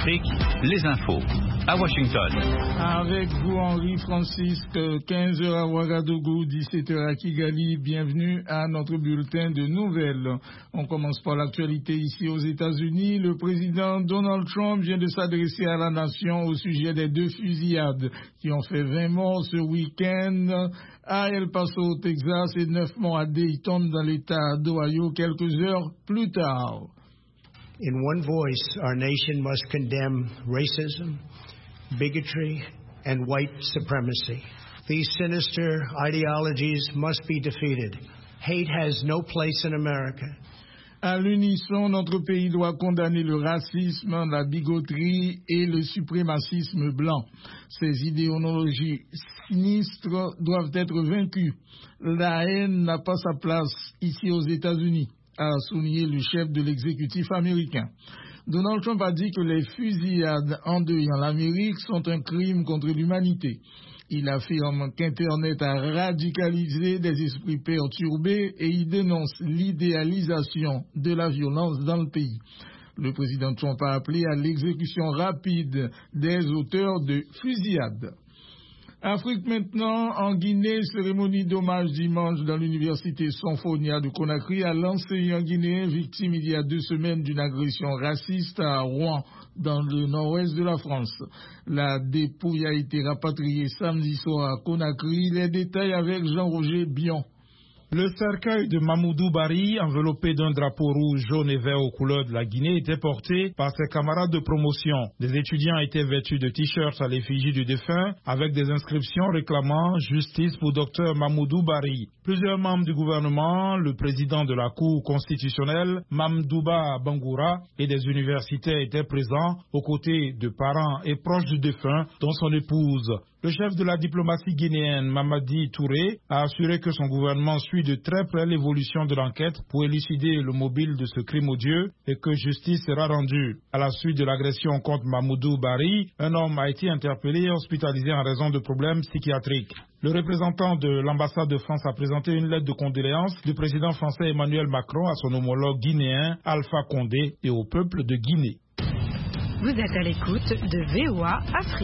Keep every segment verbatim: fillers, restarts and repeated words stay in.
Afrique, les infos. À Washington. Avec vous, Henri Francisque, quinze heures à Ouagadougou, dix-sept heures à Kigali. Bienvenue à notre bulletin de nouvelles. On commence par l'actualité ici aux États-Unis. Le président Donald Trump vient de s'adresser à la nation au sujet des deux fusillades qui ont fait vingt morts ce week-end à El Paso, au Texas, et neuf morts à Dayton, dans l'État d'Ohio, quelques heures plus tard. In one voice, our nation must condemn racism, bigotry, and white supremacy. These sinister ideologies must be defeated. Hate has no place in America. À l'unisson, notre pays doit condamner le racisme, la bigoterie et le suprémacisme blanc. Ces idéologies sinistres doivent être vaincues. La haine n'a pas sa place ici aux États-Unis, a souligné le chef de l'exécutif américain. Donald Trump a dit que les fusillades endeuillant l'Amérique sont un crime contre l'humanité. Il affirme qu'Internet a radicalisé des esprits perturbés et il dénonce l'idéalisation de la violence dans le pays. Le président Trump a appelé à l'exécution rapide des auteurs de fusillades. Afrique maintenant, en Guinée, cérémonie d'hommage dimanche dans l'université Sophonia de Conakry à l'enseignant guinéen victime il y a deux semaines d'une agression raciste à Rouen, dans le nord-ouest de la France. La dépouille a été rapatriée samedi soir à Conakry. Les détails avec Jean-Roger Bion. Le cercueil de Mamoudou Bari, enveloppé d'un drapeau rouge, jaune et vert aux couleurs de la Guinée, était porté par ses camarades de promotion. Des étudiants étaient vêtus de t-shirts à l'effigie du défunt, avec des inscriptions réclamant justice pour docteur Mamoudou Bari. Plusieurs membres du gouvernement, le président de la Cour constitutionnelle, Mamdouba Bangoura, et des universitaires étaient présents aux côtés de parents et proches du défunt, dont son épouse. Le chef de la diplomatie guinéenne, Mamadi Touré, a assuré que son gouvernement suit de très près l'évolution de l'enquête pour élucider le mobile de ce crime odieux et que justice sera rendue. À la suite de l'agression contre Mamoudou Bari, un homme a été interpellé et hospitalisé en raison de problèmes psychiatriques. Le représentant de l'ambassade de France a présenté une lettre de condoléances du président français Emmanuel Macron à son homologue guinéen Alpha Condé et au peuple de Guinée. Vous êtes à l'écoute de V O A Afrique.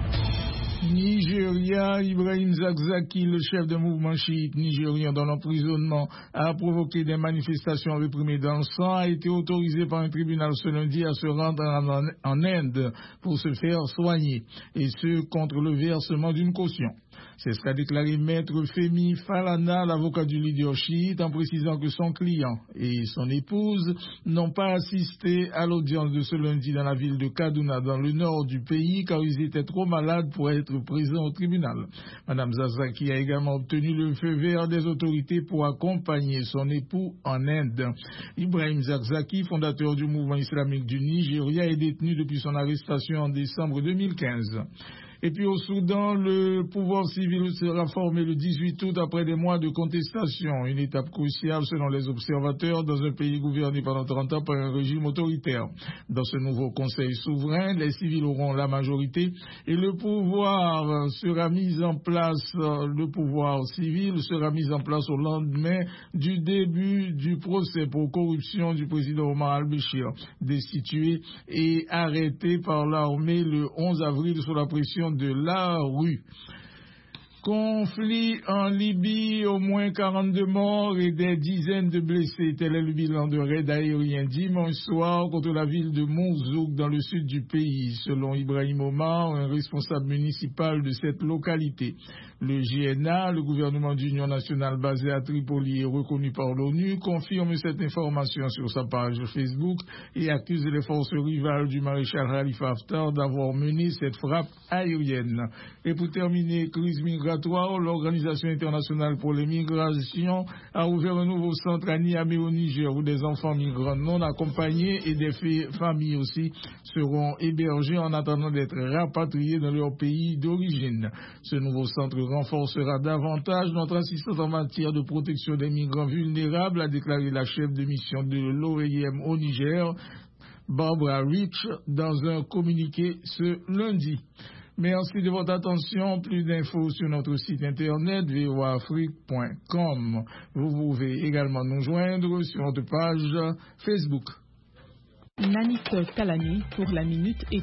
Nigeria, Ibrahim Zakzaki, le chef d'un mouvement chiite nigérien dans l'emprisonnement, a provoqué des manifestations réprimées dans le sang, a été autorisé par un tribunal ce lundi à se rendre en, en Inde pour se faire soigner, et ce contre le versement d'une caution. C'est ce qu'a déclaré Maître Femi Falana, l'avocat du leader chiite, en précisant que son client et son épouse n'ont pas assisté à l'audience de ce lundi dans la ville de Kaduna, dans le nord du pays, car ils étaient trop malades pour être présents au tribunal. Madame Zakzaki a également obtenu le feu vert des autorités pour accompagner son époux en Inde. Ibrahim Zakzaki, fondateur du mouvement islamique du Nigeria, est détenu depuis son arrestation en décembre deux mille quinze. Et puis au Soudan, le pouvoir civil sera formé le dix-huit août après des mois de contestation. Une étape cruciale selon les observateurs dans un pays gouverné pendant trente ans par un régime autoritaire. Dans ce nouveau conseil souverain, les civils auront la majorité et le pouvoir sera mis en place, le pouvoir civil sera mis en place au lendemain du début du procès pour corruption du président Omar al-Béchir, destitué et arrêté par l'armée le onze avril sous la pression de la rue. Conflit en Libye, au moins quarante-deux morts et des dizaines de blessés. Tel est le bilan de raid aérien dimanche soir contre la ville de Mourzouk dans le sud du pays, selon Ibrahim Omar, un responsable municipal de cette localité. Le G N A, le gouvernement d'union nationale basé à Tripoli et reconnu par l'ONU, confirme cette information sur sa page Facebook et accuse les forces rivales du maréchal Khalifa Haftar d'avoir mené cette frappe aérienne. Et pour terminer, crise migratoire, l'Organisation internationale pour les migrations a ouvert un nouveau centre à Niamey au Niger où des enfants migrants non accompagnés et des familles aussi seront hébergés en attendant d'être rapatriés dans leur pays d'origine. Ce nouveau centre renforcera davantage notre assistance en matière de protection des migrants vulnérables, a déclaré la chef de mission de l'O I M au Niger, Barbara Rich, dans un communiqué ce lundi. Merci de votre attention. Plus d'infos sur notre site internet v o a afrique point com. Vous pouvez également nous joindre sur notre page Facebook. Nanik Kalani pour la minute.